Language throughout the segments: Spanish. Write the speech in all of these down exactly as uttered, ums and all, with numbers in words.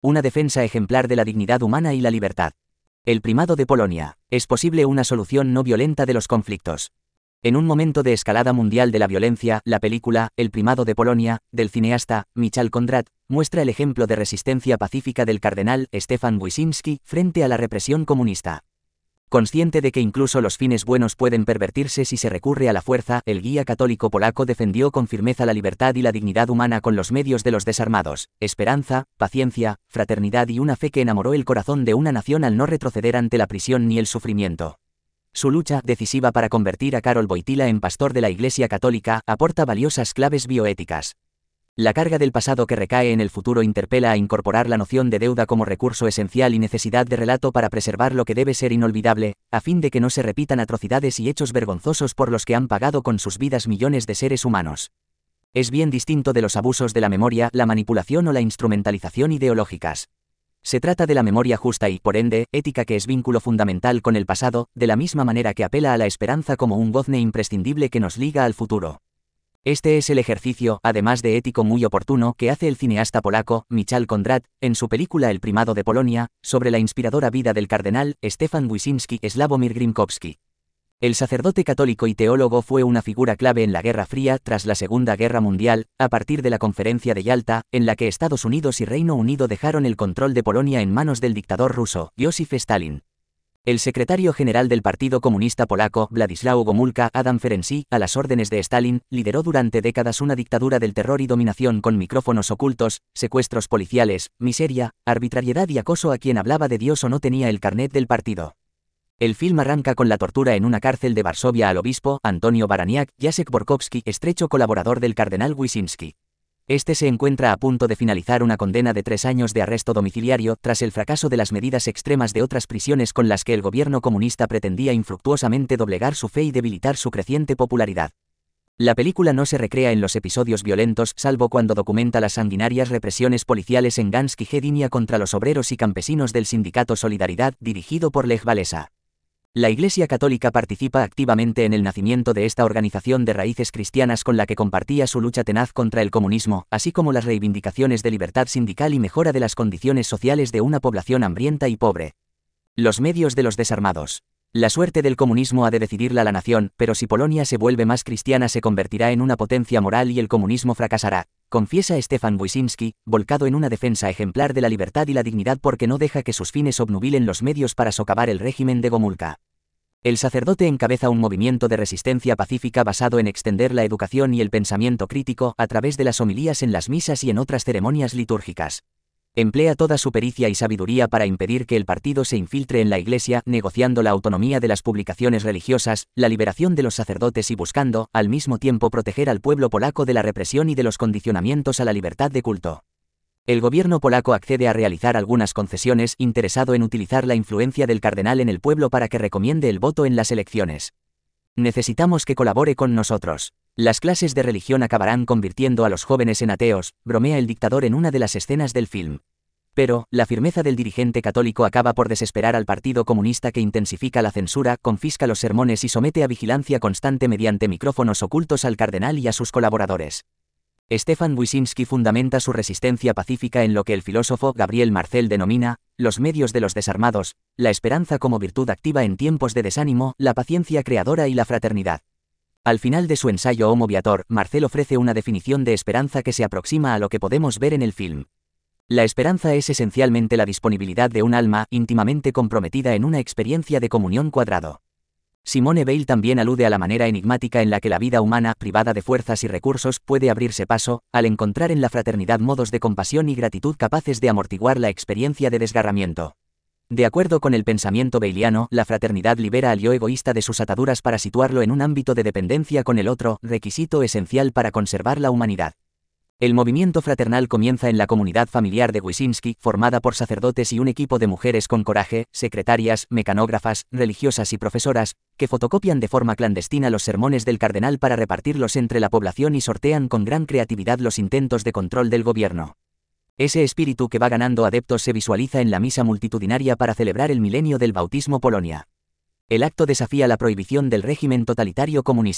una defensa ejemplar de la dignidad humana y la libertad. El primado de Polonia. ¿Es posible una solución no violenta de los conflictos? En un momento de escalada mundial de la violencia, la película El primado de Polonia, del cineasta Michał Kondrad, muestra el ejemplo de resistencia pacífica del cardenal Stefan Wyszyński frente a la represión comunista. Consciente de que incluso los fines buenos pueden pervertirse si se recurre a la fuerza, el guía católico polaco defendió con firmeza la libertad y la dignidad humana con los medios de los desarmados, esperanza, paciencia, fraternidad y una fe que enamoró el corazón de una nación al no retroceder ante la prisión ni el sufrimiento. Su lucha, decisiva para convertir a Karol Wojtyła en pastor de la Iglesia Católica, aporta valiosas claves bioéticas. La carga del pasado que recae en el futuro interpela a incorporar la noción de deuda como recurso esencial y necesidad de relato para preservar lo que debe ser inolvidable, a fin de que no se repitan atrocidades y hechos vergonzosos por los que han pagado con sus vidas millones de seres humanos. Es bien distinto de los abusos de la memoria, la manipulación o la instrumentalización ideológicas. Se trata de la memoria justa y, por ende, ética, que es vínculo fundamental con el pasado, de la misma manera que apela a la esperanza como un gozne imprescindible que nos liga al futuro. Este es el ejercicio, además de ético, muy oportuno, que hace el cineasta polaco Michał Kondrad, en su película El primado de Polonia, sobre la inspiradora vida del cardenal Stefan Wyszyński Sławomir Grimkowski. El sacerdote católico y teólogo fue una figura clave en la Guerra Fría tras la Segunda Guerra Mundial, a partir de la Conferencia de Yalta, en la que Estados Unidos y Reino Unido dejaron el control de Polonia en manos del dictador ruso, Józef Stalin. El secretario general del Partido Comunista Polaco, Władysław Gomulka Adam Ferenczi, a las órdenes de Stalin, lideró durante décadas una dictadura del terror y dominación con micrófonos ocultos, secuestros policiales, miseria, arbitrariedad y acoso a quien hablaba de Dios o no tenía el carnet del partido. El film arranca con la tortura en una cárcel de Varsovia al obispo Antonio Baraniak, Jacek Borkowski, estrecho colaborador del cardenal Wyszyński. Este se encuentra a punto de finalizar una condena de tres años de arresto domiciliario tras el fracaso de las medidas extremas de otras prisiones con las que el gobierno comunista pretendía infructuosamente doblegar su fe y debilitar su creciente popularidad. La película no se recrea en los episodios violentos, salvo cuando documenta las sanguinarias represiones policiales en Gansk y Gdynia contra los obreros y campesinos del sindicato Solidaridad, dirigido por Lech Walesa. La Iglesia Católica participa activamente en el nacimiento de esta organización de raíces cristianas con la que compartía su lucha tenaz contra el comunismo, así como las reivindicaciones de libertad sindical y mejora de las condiciones sociales de una población hambrienta y pobre. Los medios de los desarmados. La suerte del comunismo ha de decidirla la nación, pero si Polonia se vuelve más cristiana se convertirá en una potencia moral y el comunismo fracasará, confiesa Stefan Wyszyński, volcado en una defensa ejemplar de la libertad y la dignidad porque no deja que sus fines obnubilen los medios para socavar el régimen de Gomulka. El sacerdote encabeza un movimiento de resistencia pacífica basado en extender la educación y el pensamiento crítico a través de las homilías en las misas y en otras ceremonias litúrgicas. Emplea toda su pericia y sabiduría para impedir que el partido se infiltre en la Iglesia, negociando la autonomía de las publicaciones religiosas, la liberación de los sacerdotes y buscando, al mismo tiempo, proteger al pueblo polaco de la represión y de los condicionamientos a la libertad de culto. El gobierno polaco accede a realizar algunas concesiones, interesado en utilizar la influencia del cardenal en el pueblo para que recomiende el voto en las elecciones. Necesitamos que colabore con nosotros. Las clases de religión acabarán convirtiendo a los jóvenes en ateos, bromea el dictador en una de las escenas del film. Pero, la firmeza del dirigente católico acaba por desesperar al Partido Comunista, que intensifica la censura, confisca los sermones y somete a vigilancia constante mediante micrófonos ocultos al cardenal y a sus colaboradores. Stefan Wyszyński fundamenta su resistencia pacífica en lo que el filósofo Gabriel Marcel denomina los medios de los desarmados, la esperanza como virtud activa en tiempos de desánimo, la paciencia creadora y la fraternidad. Al final de su ensayo Homo Viator, Marcel ofrece una definición de esperanza que se aproxima a lo que podemos ver en el film. La esperanza es esencialmente la disponibilidad de un alma íntimamente comprometida en una experiencia de comunión cuadrado. Simone Weil también alude a la manera enigmática en la que la vida humana, privada de fuerzas y recursos, puede abrirse paso, al encontrar en la fraternidad modos de compasión y gratitud capaces de amortiguar la experiencia de desgarramiento. De acuerdo con el pensamiento weiliano, la fraternidad libera al yo egoísta de sus ataduras para situarlo en un ámbito de dependencia con el otro, requisito esencial para conservar la humanidad. El movimiento fraternal comienza en la comunidad familiar de Wyszyński, formada por sacerdotes y un equipo de mujeres con coraje, secretarias, mecanógrafas, religiosas y profesoras, que fotocopian de forma clandestina los sermones del cardenal para repartirlos entre la población y sortean con gran creatividad los intentos de control del gobierno. Ese espíritu que va ganando adeptos se visualiza en la misa multitudinaria para celebrar el milenio del bautismo Polonia. El acto desafía la prohibición del régimen totalitario comunista.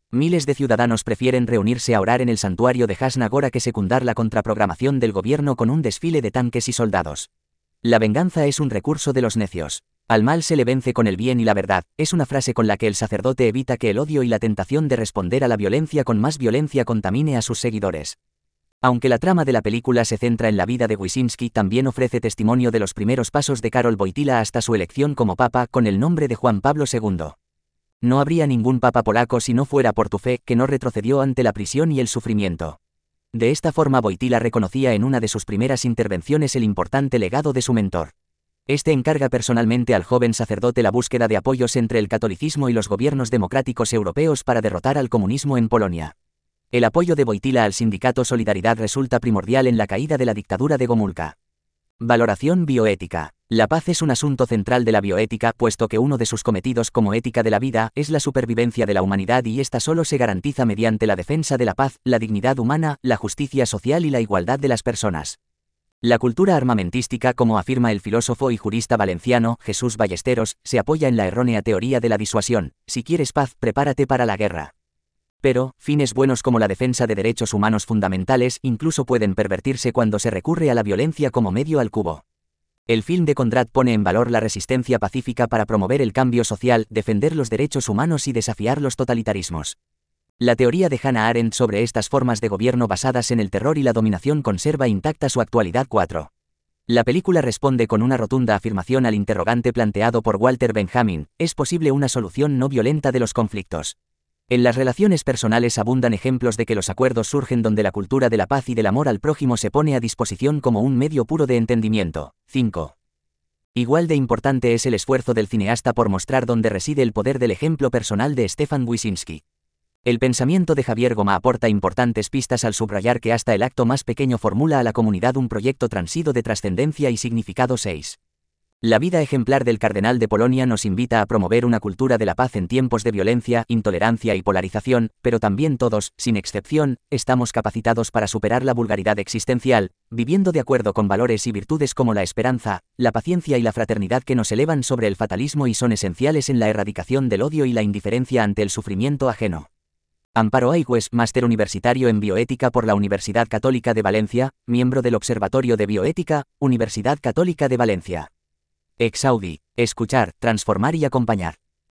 Miles de ciudadanos prefieren reunirse a orar en el santuario de Jasna Gora que secundar la contraprogramación del gobierno con un desfile de tanques y soldados. La venganza es un recurso de los necios. Al mal se le vence con el bien y la verdad, es una frase con la que el sacerdote evita que el odio y la tentación de responder a la violencia con más violencia contamine a sus seguidores. Aunque la trama de la película se centra en la vida de Wyszynski, también ofrece testimonio de los primeros pasos de Karol Wojtyła hasta su elección como papa con el nombre de Juan Pablo segundo. No habría ningún papa polaco si no fuera por tu fe, que no retrocedió ante la prisión y el sufrimiento. De esta forma Wojtyła reconocía en una de sus primeras intervenciones el importante legado de su mentor. Este encarga personalmente al joven sacerdote la búsqueda de apoyos entre el catolicismo y los gobiernos democráticos europeos para derrotar al comunismo en Polonia. El apoyo de Wojtyła al sindicato Solidaridad resulta primordial en la caída de la dictadura de Gomulka. Valoración bioética. La paz es un asunto central de la bioética, puesto que uno de sus cometidos como ética de la vida es la supervivencia de la humanidad y esta solo se garantiza mediante la defensa de la paz, la dignidad humana, la justicia social y la igualdad de las personas. La cultura armamentística, como afirma el filósofo y jurista valenciano Jesús Ballesteros, se apoya en la errónea teoría de la disuasión: si quieres paz, prepárate para la guerra. Pero, fines buenos como la defensa de derechos humanos fundamentales incluso pueden pervertirse cuando se recurre a la violencia como medio al cubo. El film de Conrad pone en valor la resistencia pacífica para promover el cambio social, defender los derechos humanos y desafiar los totalitarismos. La teoría de Hannah Arendt sobre estas formas de gobierno basadas en el terror y la dominación conserva intacta su actualidad. cuatro. La película responde con una rotunda afirmación al interrogante planteado por Walter Benjamin: ¿es posible una solución no violenta de los conflictos? En las relaciones personales abundan ejemplos de que los acuerdos surgen donde la cultura de la paz y del amor al prójimo se pone a disposición como un medio puro de entendimiento. cinco. Igual de importante es el esfuerzo del cineasta por mostrar dónde reside el poder del ejemplo personal de Stefan Wyszynski. El pensamiento de Javier Goma aporta importantes pistas al subrayar que hasta el acto más pequeño formula a la comunidad un proyecto transido de trascendencia y significado. seis. La vida ejemplar del cardenal de Polonia nos invita a promover una cultura de la paz en tiempos de violencia, intolerancia y polarización, pero también todos, sin excepción, estamos capacitados para superar la vulgaridad existencial, viviendo de acuerdo con valores y virtudes como la esperanza, la paciencia y la fraternidad que nos elevan sobre el fatalismo y son esenciales en la erradicación del odio y la indiferencia ante el sufrimiento ajeno. Amparo Aigües, máster universitario en bioética por la Universidad Católica de Valencia, miembro del Observatorio de Bioética, Universidad Católica de Valencia. Exaudi, escuchar, transformar y acompañar.